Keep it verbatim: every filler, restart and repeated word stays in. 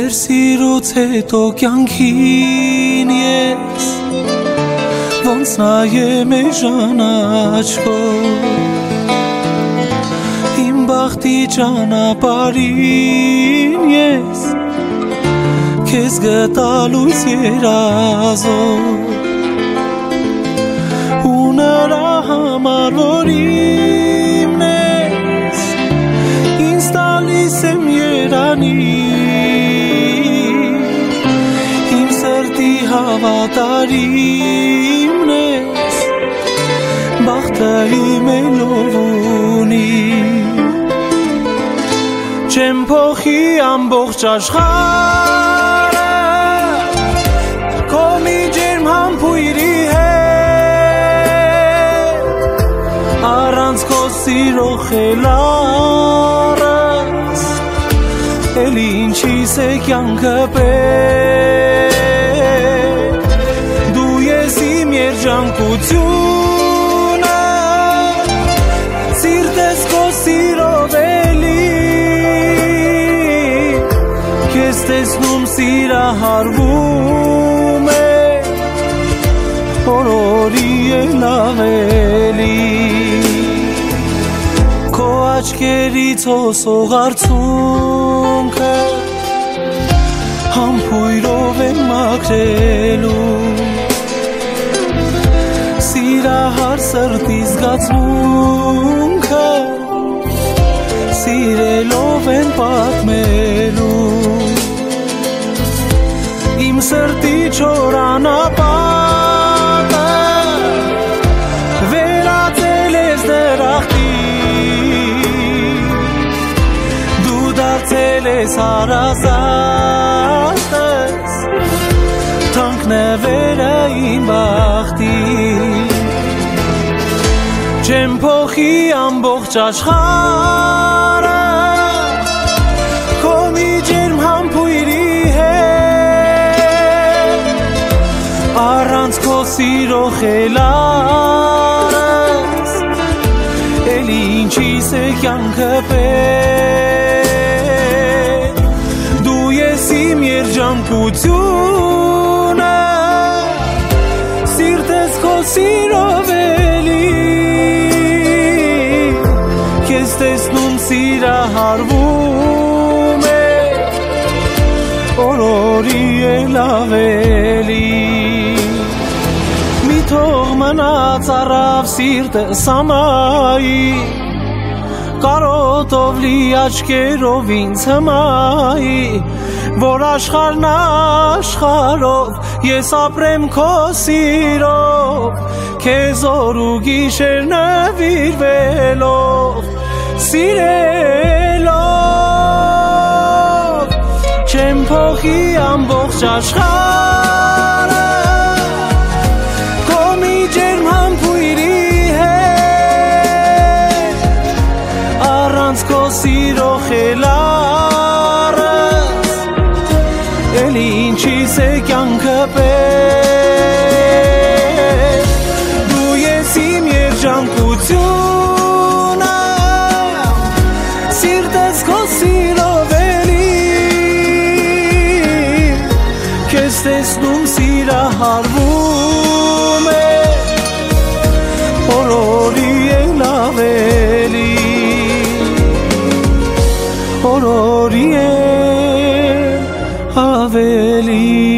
Ձեր սիրուց հետո կյանքին ես Ոնց նայեմ էժան աչքով Իմ բախտի ճանապարհին ես Քեզ գտալուց երազով Ու նրա համար որ իմն ես Ինձ տալիս եմ երանի Իմ սրտի հավատարիմն ես Բախտը իմ էլով ունի Չեմ փոխի ամբողջ աշխարհը Քո մի ջերմ համբույրի հետ Առանց քո սիրո խելառս Էլի ինչիս է կյանքը պետք Դու ես իմ երջանկությունը Սիրտս քո սիրով էլի Քեզ տեսնում սիրահարվում է Օրորի էլ ավելի Քո աչքերից հոսող արցունքը Համբույրով եմ մաքրելու Սիրահար սրտի զգացմունքը Սիրելով են պատմելու Իմ սրտի չորանապատը Վերածել ես դրախտի Դու դարձել ես հարազատս Թանկնվերը իմ բախտի Չեմ փոխի ամբողջ աշխարհը Քո մի ջերմ համբույրի հետ Առանց քո սիրո խելառս Էլի ինչիս է կյանքը պետք Դու ես իմ երջանկությունը Սիրտս քո սիրով էլի Քեզ տեսնում սիրահարվում է Օրորի էլ ավելի Մի թող մնաց առավ սիրտս ամայի Կարոտով լի աչքերով ինձ հմայի Որ աշխարհն աշխարհով ես ապրեմ քո սիրով Քեզ օր ու գիշեր նվիրվելով Սիրելով Չեմ փոխի ամբողջ աշխարհը Քո մի ջերմ համբույրի հետ Առանց քո սիրո խելառս Էլի ինչիս է կյանքը պետք Դու ես իմ երջանկությունը Սիրտս քո սիրով էլի Քեզ տեսնում սիրահարվում է Օրորի էլ ավելի Օրորի էլ ավելի